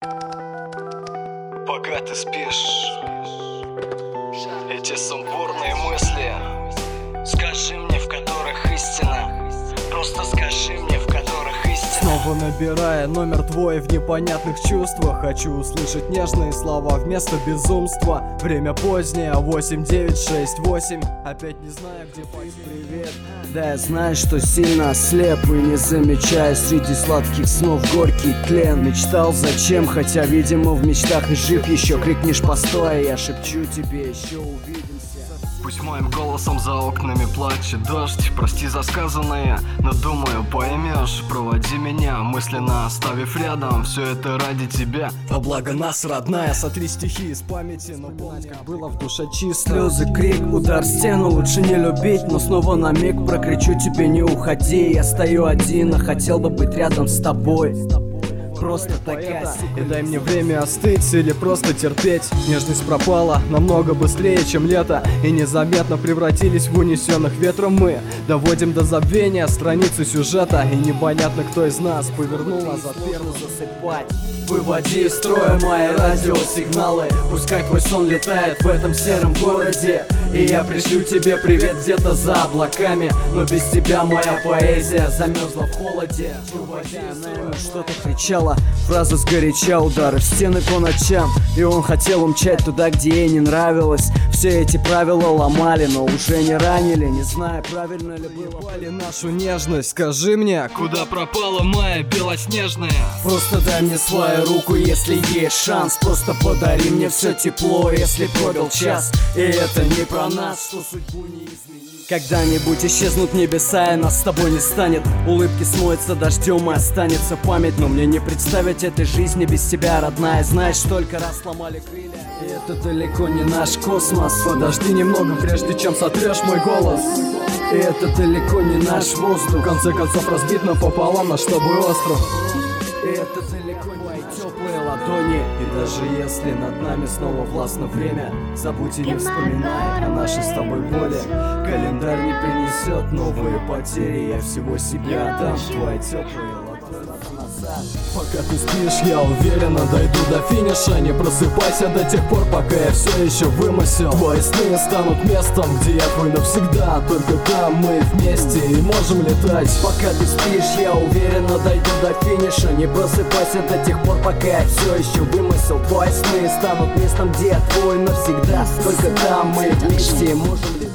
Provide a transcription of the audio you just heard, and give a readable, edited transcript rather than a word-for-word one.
Пока ты спишь, эти сумбурные мысли, скажи мне, в которых истина. Просто скажи мне, в которых истина. Снова набирая номер твой в непонятных чувствах. Хочу услышать нежные слова вместо безумства. Время позднее, 8, 9, 6, 8. Опять не знаю, где пойти. Привет. Да, я знаю, что сильно ослеп и не замечаю среди сладких снов горький тлен. Мечтал зачем, хотя, видимо, в мечтах и жив еще. Крикнешь постой, я шепчу тебе, еще увидимся. Пусть моим голосом за окнами плачет дождь. Прости за сказанное, но думаю, поймешь. Проводи меня, мысленно оставив рядом. Все это ради тебя. Во благо нас, родная, сотри стихи из памяти. Но помнить, как было в душе чисто. Слезы, крик, удар в стену, лучше не любить. Но снова на миг прокричу тебе, не уходи. Я стою один, а хотел бы быть рядом с тобой. Просто такая. И дай мне время остыть или просто терпеть. Нежность пропала намного быстрее, чем лето. И незаметно превратились в унесенных ветром мы. Доводим до забвения страницы сюжета. И непонятно, кто из нас повернул назад первый засыпать. Выводи из строя мои радиосигналы. Пускай твой сон летает в этом сером городе. И я пришлю тебе привет где-то за облаками. Но без тебя моя поэзия замерзла в холоде. Она ему что-то кричала, фраза сгоряча, удары в стены по ночам. И он хотел умчать туда, где ей не нравилось. Все эти правила ломали, но уже не ранили. Не знаю, правильно ли было. Пали нашу нежность, скажи мне, Куда пропала моя белоснежная? Просто дай мне свою руку, если есть шанс. Просто подари мне все тепло, если пробил час. И это не про нас, что судьбу не изменить. Когда-нибудь исчезнут небеса, и нас с тобой не станет. Улыбки смоются дождем, и останется память. Но мне не представить этой жизни без тебя, родная. Знаешь, столько раз сломали крылья, и это далеко не наш космос. подожди немного, прежде чем сотрешь мой голос. И это далеко не наш воздух. В конце концов разбит напополам наш с тобой остров. И это далеко не мои теплые ладони. И даже если над нами снова властно время, забудь и не вспоминай о нашей с тобой боли. Календарь не принесет новые потери. Я всего себя отдам в твои теплые ладони. Пока ты спишь, я уверенно дойду до финиша. Не просыпайся до тех пор, пока я все еще вымысел. Твои сны станут местом, где я твой навсегда. Только там мы вместе и можем летать. Пока ты спишь, я уверенно дойду до финиша. Не просыпайся до тех пор, пока я все еще вымысел. Твои сны станут местом, где я твой навсегда. Только там мы вместе и можем летать.